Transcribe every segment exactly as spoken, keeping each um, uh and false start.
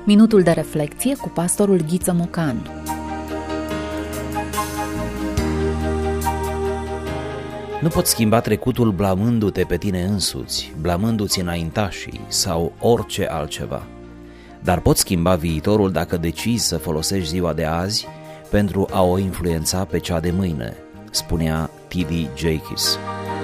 Minutul de reflecție cu pastorul Ghiță Mocanu. Nu poți schimba trecutul blamându-te pe tine însuți, blamându-ți înaintașii sau orice altceva. Dar poți schimba viitorul dacă decizi să folosești ziua de azi pentru a o influența pe cea de mâine, spunea T D Jakes.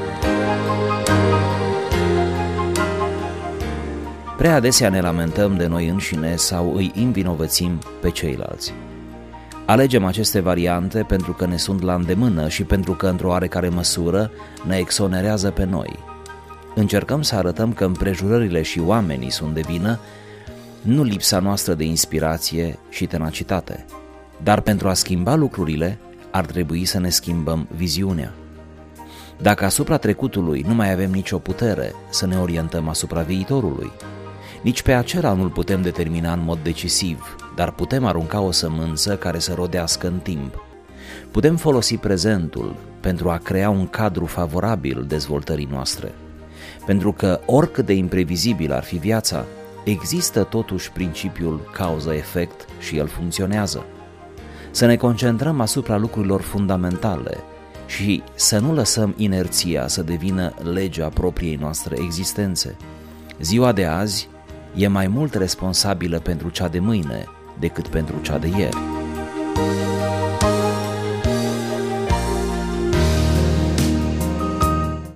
Prea adesea ne lamentăm de noi înșine sau îi învinovățim pe ceilalți. Alegem aceste variante pentru că ne sunt la îndemână și pentru că, într-o oarecare măsură, ne exonerează pe noi. Încercăm să arătăm că împrejurările și oamenii sunt de vină, nu lipsa noastră de inspirație și tenacitate. Dar pentru a schimba lucrurile, ar trebui să ne schimbăm viziunea. Dacă asupra trecutului nu mai avem nicio putere, să ne orientăm asupra viitorului. Nici pe acela nu-l putem determina în mod decisiv, dar putem arunca o sămânță care să rodească în timp. Putem folosi prezentul pentru a crea un cadru favorabil dezvoltării noastre. Pentru că, oricât de imprevizibil ar fi viața, există totuși principiul cauză-efect și el funcționează. Să ne concentrăm asupra lucrurilor fundamentale și să nu lăsăm inerția să devină legea propriei noastre existențe. Ziua de azi e mai mult responsabilă pentru cea de mâine decât pentru cea de ieri.